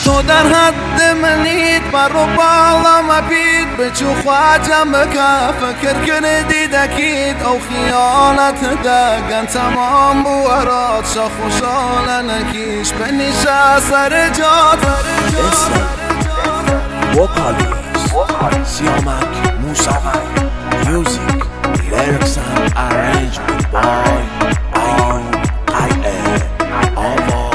تو در حد منید بر رو بالا مبید به چو خواجم بکا فکر کردی دکید او خیالت دگن تمام بورات شا خوشحال نکیش به نیشه سر جات وکالیست سیامک موسوی میوزیک لیریکس and arrangement by Ayub IL آوا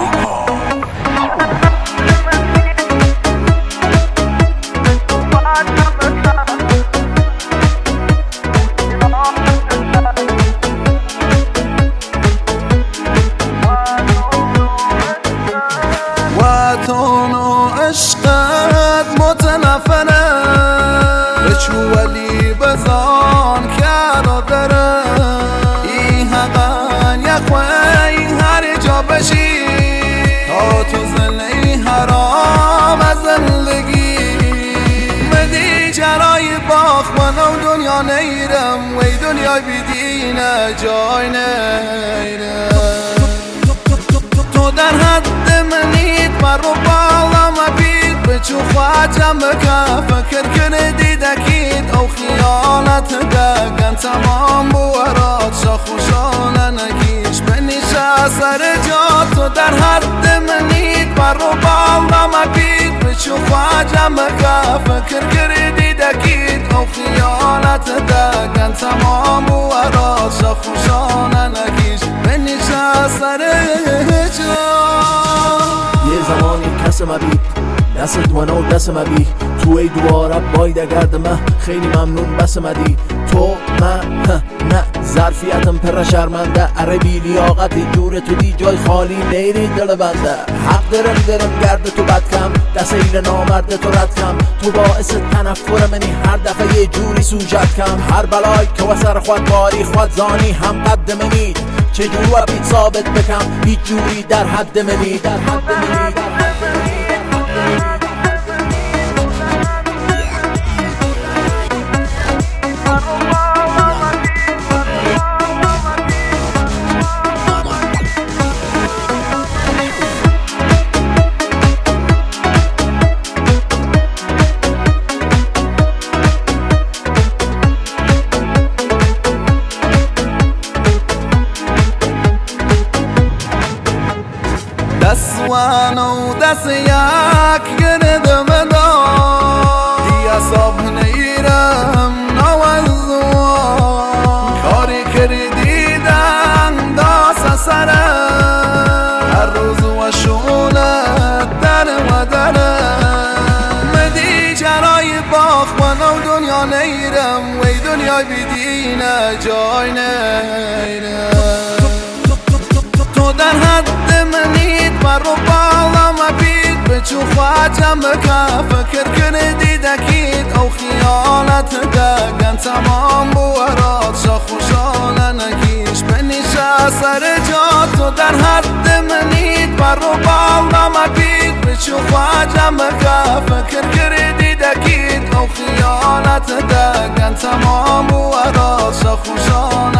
وطن و عشقت متنفره بچو ولی بزان کرا داره ای حقن یخوی هر جا بشی تا تو زلی حرام از زندگی مدی جرای باخ منو دنیا نیرم وی دنیا بیدینه جای نیرم تو در حد منید بر رو بالا مبید به چو خواجم بکا فکر کردی دکید او خیالت دگن تمام بورات شا خوشحال نکیش به نیشه سر جا تو در حد منید بر رو بالا مبید به چو خواجم بکا فکر کردی دکید او خیالت دگن تمام بورات شا خوشحال نکیش به نیشه سر جا یه زمانی کس مبید دست منو دست مبی تو ای دواره باید گردمه خیلی ممنون بس مدی تو من نه ظرفیتم پر شرمنده عربی لیاقتی جور تو دی جای خالی نیری دل بنده حق درم گرد تو بد کم دست ایل نامرد تو رد کم تو باعث تنفر منی هر دفعه یه جوری سوجت کم هر بلای که و سر خود باری خود زانی هم قد منی چجور و بیت ثابت بکم هیچ جوری در حد منی در حد منی در حد منی دست وانو دست یک گردم دار دی اصاب نیرم نوزوان کاری کردی دن داست سره هر روز و شونت در و دره مدی جرای باخ منو دنیا نیرم وی دنیا بیدینه جای نیرم تو در حد منید بر رو بالا مبید به چو خواجم بکا فکر کردی دکید او خیالت دگن تمام بورات شا خوشحال نکیش به نیشه سر جا تو در حد منید بر رو بالا مبید به چو خواجم بکا فکر کردی دکید او خیالت دگن تمام بورات شا خوشحال